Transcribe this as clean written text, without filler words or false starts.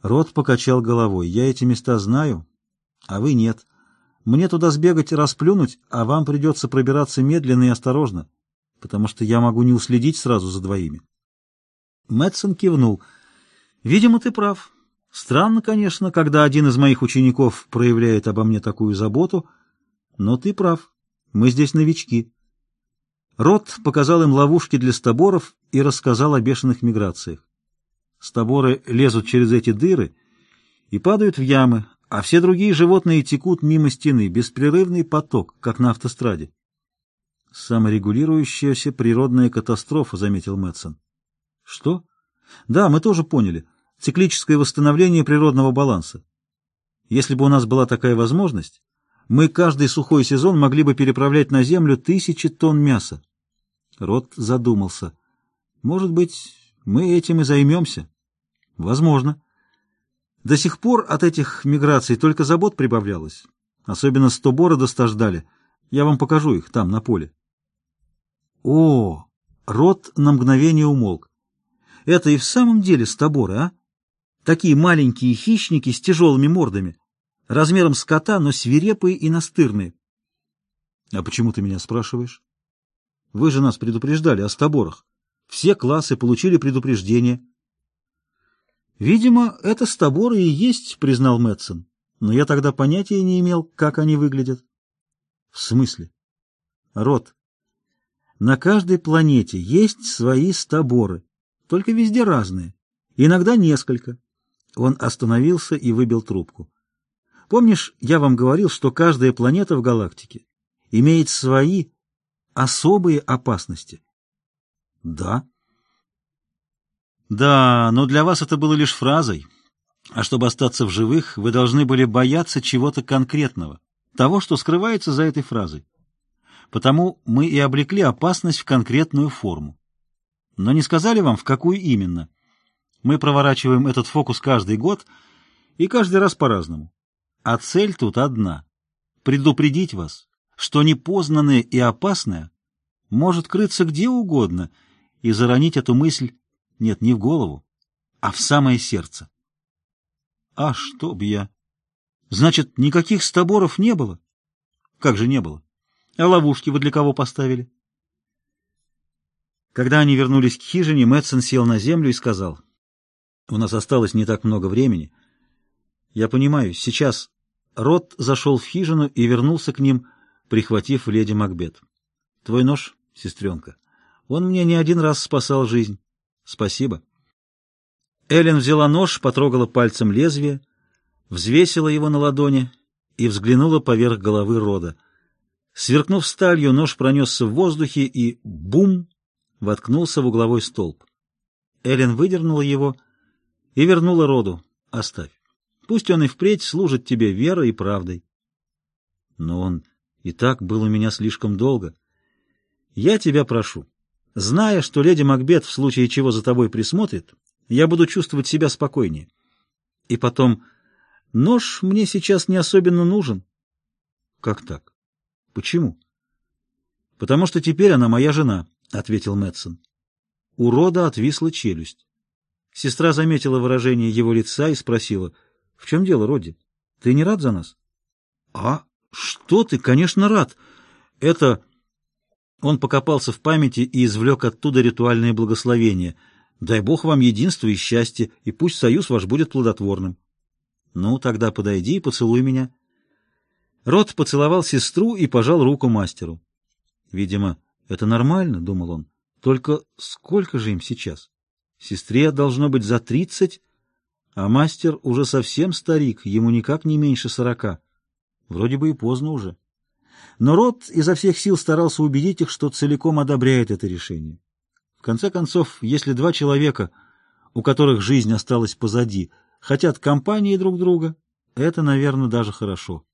Рот покачал головой. «Я эти места знаю, а вы нет. Мне туда сбегать и расплюнуть, а вам придется пробираться медленно и осторожно, потому что я могу не уследить сразу за двоими». Мэтсон кивнул. «Видимо, ты прав. Странно, конечно, когда один из моих учеников проявляет обо мне такую заботу, но ты прав. Мы здесь новички». Рот показал им ловушки для стаборов и рассказал о бешеных миграциях. Стаборы лезут через эти дыры и падают в ямы, а все другие животные текут мимо стены, беспрерывный поток, как на автостраде. «Саморегулирующаяся природная катастрофа», — заметил Мэтсон. «Что?» «Да, мы тоже поняли. Циклическое восстановление природного баланса. Если бы у нас была такая возможность, мы каждый сухой сезон могли бы переправлять на землю 1000 тонн мяса». Рот задумался. «Может быть, мы этим и займемся?» «Возможно. До сих пор от этих миграций только забот прибавлялось. Особенно стоборода стождали. Я вам покажу их там, на поле». «О!» Рот на мгновение умолк. «Это и в самом деле стоборы, а? Такие маленькие хищники с тяжелыми мордами, размером с кота, но свирепые и настырные». «А почему ты меня спрашиваешь? Вы же нас предупреждали о стоборах. Все классы получили предупреждение». «Видимо, это стоборы и есть», — признал Мэтсон. «Но я тогда понятия не имел, как они выглядят». «В смысле?» «Рот, на каждой планете есть свои стоборы, только везде разные, иногда несколько». Он остановился и выбил трубку. «Помнишь, я вам говорил, что каждая планета в галактике имеет свои особые опасности?» «Да». «Да, но для вас это было лишь фразой, а чтобы остаться в живых, вы должны были бояться чего-то конкретного, того, что скрывается за этой фразой. Потому мы и облекли опасность в конкретную форму. Но не сказали вам, в какую именно. Мы проворачиваем этот фокус каждый год и каждый раз по-разному. А цель тут одна — предупредить вас, что непознанное и опасное может крыться где угодно, и заронить эту мысль, нет, не в голову, а в самое сердце». «А чтоб я...» «Значит, никаких стоборов не было?» «Как же не было? А ловушки вы для кого поставили?» Когда они вернулись к хижине, Мэтсон сел на землю и сказал: «У нас осталось не так много времени. Я понимаю, сейчас...» Рот зашел в хижину и вернулся к ним, прихватив леди Макбет. «Твой нож, сестренка, он мне не один раз спасал жизнь. Спасибо». Эллен взяла нож, потрогала пальцем лезвие, взвесила его на ладони и взглянула поверх головы Рода. Сверкнув сталью, нож пронесся в воздухе и бум! Воткнулся в угловой столб. Эллен выдернула его и вернула Роду. «Оставь. Пусть он и впредь служит тебе верой и правдой». «Но он и так был у меня слишком долго. Я тебя прошу, зная, что леди Макбет в случае чего за тобой присмотрит, я буду чувствовать себя спокойнее. И потом, нож мне сейчас не особенно нужен». «Как так? Почему?» «Потому что теперь она моя жена», — ответил Мэтсон. У Рода отвисла челюсть. Сестра заметила выражение его лица и спросила: «В чем дело, Родди? Ты не рад за нас?» «А что ты, конечно, рад. Это...» Он покопался в памяти и извлек оттуда ритуальное благословение. «Дай Бог вам единства и счастья, и пусть союз ваш будет плодотворным». «Ну, тогда подойди и поцелуй меня». Род поцеловал сестру и пожал руку мастеру. «Видимо, это нормально», — думал он. «Только сколько же им сейчас? Сестре должно быть за 30, а мастер уже совсем старик, ему никак не меньше 40. Вроде бы и поздно уже». Но Род изо всех сил старался убедить их, что целиком одобряет это решение. В конце концов, если два человека, у которых жизнь осталась позади, хотят компании друг друга, это, наверное, даже хорошо.